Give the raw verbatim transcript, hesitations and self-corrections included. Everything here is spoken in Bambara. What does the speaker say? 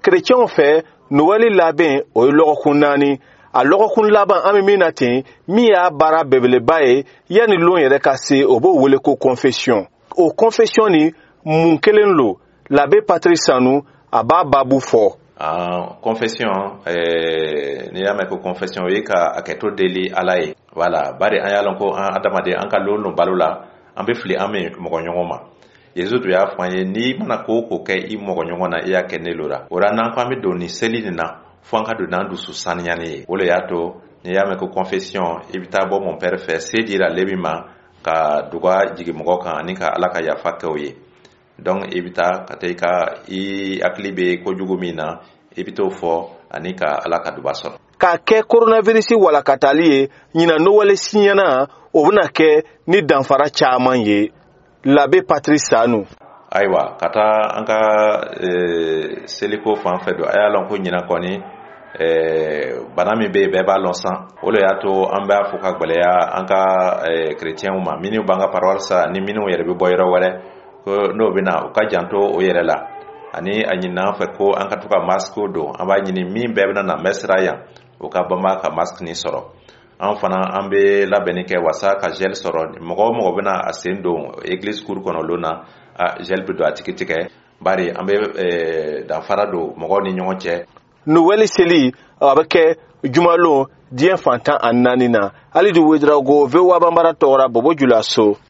chrétiens fɛ Noël labɛn o ye lɔgɔkun naani a lɔgɔkun laban an bɛ min na ten min y'a baara belebeleba ye yanni lon yɛrɛ ka se o b'o wele ko confession o confession ni mun kelen lo l'abbé Patrice Sanu a b'a babu fɔ. En confession eh, ni y'a mɛn ko confession o ye ka a kɛ to deli Ala ye voilà bari an y'a lɔn ko an adamaden an ka lon no balo la an bɛ fili an bɛ mɔgɔ ɲɔgɔn ma Yesu tun y'a fɔ an ye n'i mana ko o ko kɛ i mɔgɔ ɲɔgɔn na i y'a kɛ ne lo la o la n'an ko an bɛ don ni seli nin na fo an ka don n'an dusu saniyani ye o le y'a to ni y'a mɛn ko confession i bɛ taa bɔ mon père fɛ se dira ale min ma ka duga jigin mɔgɔ kan ani ka Ala ka yafa kɛ o ye donc i bɛ taa ka taa i ka i hakili bɛ kojugu min na i bɛ t'o fɔ ani ka Ala ka duba sɔrɔ. K'a kɛ coronavirus walakatali ye ɲinan Noël siɲɛna o bɛna kɛ ni danfara caman ye l'abbé Patrice Sanu. Ayiwa ka taa an ka eh, seliko fan fɛ don a y'a lɔn ko ɲinan kɔni eh, bana min bɛ yen bɛɛ b'a lɔn san o le y'a to an b'a fɔ ka gwɛlɛya an ka eh, chrétienw ma minnu b'an ka paroisse ni minnu yɛrɛ bɛ bɔ yɔrɔ wɛrɛ ko n'o bɛ na u ka janto o yɛrɛ la ani a ɲini an fɛ ko an ka to ka masque don an b'a ɲini min bɛɛ bɛna na mɛsira yan o ka banba ka masque ni sɔrɔ an fana an bɛ labɛnni kɛ wasa ka gel sɔrɔ mɔgɔ o mɔgɔ bɛna a sen don église cour kɔnɔ lon na a gel bɛ don a tigi tigɛ bari an bɛ eh, danfara don mɔgɔw ni ɲɔgɔn cɛ. Noël seli a bɛ kɛ jumalon diɲɛ fantan ani naani na hali du Ouédraogo V O A Banbara tɔgɔra Bobo Jula So.